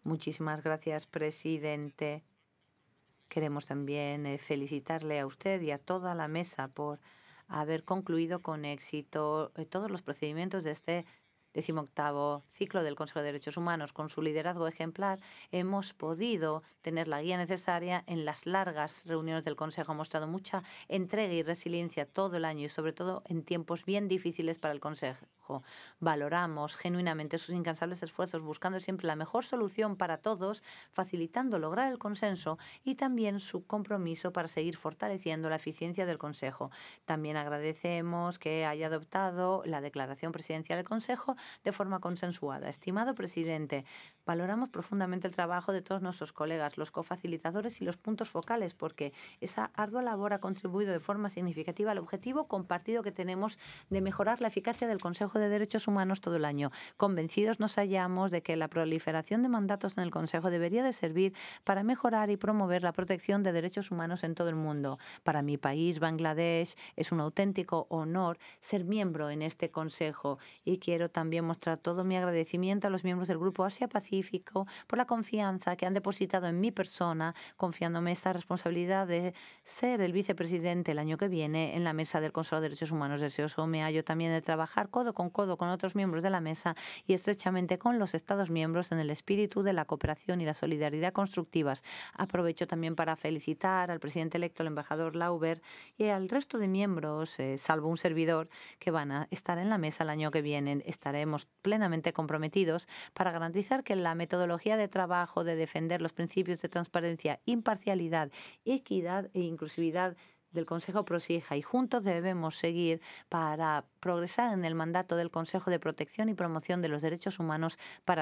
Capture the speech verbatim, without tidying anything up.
Muchísimas gracias, presidente. Queremos también eh, felicitarle a usted y a toda la mesa por haber concluido con éxito eh, todos los procedimientos de este decimoctavo ciclo del Consejo de Derechos Humanos. Con su liderazgo ejemplar hemos podido tener la guía necesaria en las largas reuniones del Consejo. Ha mostrado mucha entrega y resiliencia todo el año y sobre todo en tiempos bien difíciles para el Consejo. Valoramos genuinamente sus incansables esfuerzos buscando siempre la mejor solución para todos, facilitando lograr el consenso y también su compromiso para seguir fortaleciendo la eficiencia del Consejo. También agradecemos que haya adoptado la declaración presidencial del Consejo de forma consensuada. Estimado presidente, valoramos profundamente el trabajo de todos nuestros colegas, los cofacilitadores y los puntos focales, porque esa ardua labor ha contribuido de forma significativa al objetivo compartido que tenemos de mejorar la eficacia del Consejo de Derechos Humanos todo el año. Convencidos nos hallamos de que la proliferación de mandatos en el Consejo debería de servir para mejorar y promover la protección de derechos humanos en todo el mundo. Para mi país, Bangladesh, es un auténtico honor ser miembro en este Consejo y quiero también mostrar todo mi agradecimiento a los miembros del Grupo Asia-Pacífico por la confianza que han depositado en mi persona, confiándome esta responsabilidad de ser el vicepresidente el año que viene en la mesa del Consejo de Derechos Humanos. Deseoso me hallo también de trabajar codo con codo con otros miembros de la mesa y estrechamente con los Estados miembros en el espíritu de la cooperación y la solidaridad constructivas. Aprovecho también para felicitar al presidente electo, el embajador Lauber, y al resto de miembros, eh, salvo un servidor, que van a estar en la mesa el año que viene. Estaremos plenamente comprometidos para garantizar que la metodología de trabajo de defender los principios de transparencia, imparcialidad, equidad e inclusividad del Consejo prosija y juntos debemos seguir para progresar en el mandato del Consejo de Protección y Promoción de los Derechos Humanos para